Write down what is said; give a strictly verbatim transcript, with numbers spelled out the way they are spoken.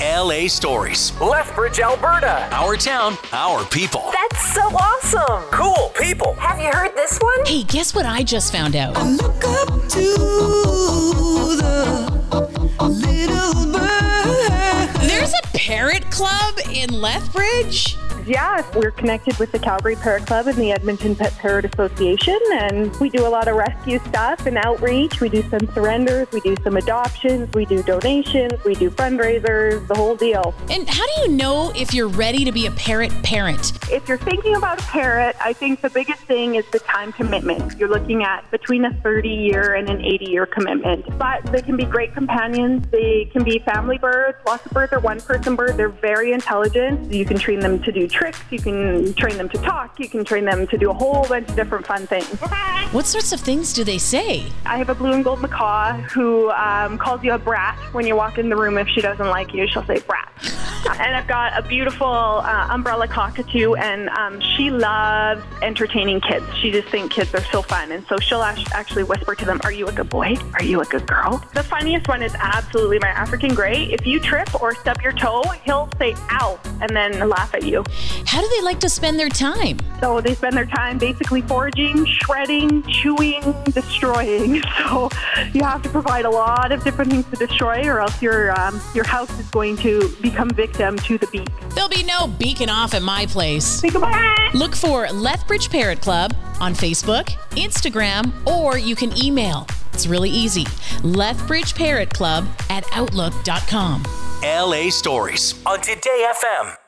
L A Stories. Lethbridge, Alberta. Our town, our people. That's so awesome. Cool people. Have you heard this one? Hey, guess what I just found out? I look up to the little bird. There's a parrot club in Lethbridge? Yeah, we're connected with the Calgary Parrot Club and the Edmonton Pet Parrot Association, and we do a lot of rescue stuff and outreach. We do some surrenders, we do some adoptions, we do donations, we do fundraisers, the whole deal. And how do you know if you're ready to be a parrot parent? If you're thinking about a parrot, I think the biggest thing is the time commitment. You're looking at between a thirty-year and an eighty-year commitment. But they can be great companions. They can be family birds. Lots of birds are one-person birds. They're very intelligent. You can train them to do tricks. You can train them to talk. You can train them to do a whole bunch of different fun things. What sorts of things do they say? I have a blue and gold macaw who um, calls you a brat when you walk in the room. If she doesn't like you, she'll say brat. And I've got a beautiful uh, umbrella cockatoo, and um, she loves entertaining kids. She just thinks kids are so fun, and so she'll actually whisper to them, "Are you a good boy? Are you a good girl?" The funniest one is absolutely my African Grey. If you trip or stub your toe, he'll say "ow" and then laugh at you. How do they like to spend their time? So they spend their time basically foraging, shredding, chewing, destroying. So you have to provide a lot of different things to destroy, or else your um, your house is going to become victim to the beak. There'll be no beaking off at my place. Say goodbye. Look for Lethbridge Parrot Club on Facebook, Instagram, or you can email. It's really easy. Lethbridge Parrot Club at outlook dot com. L A Stories on Today F M.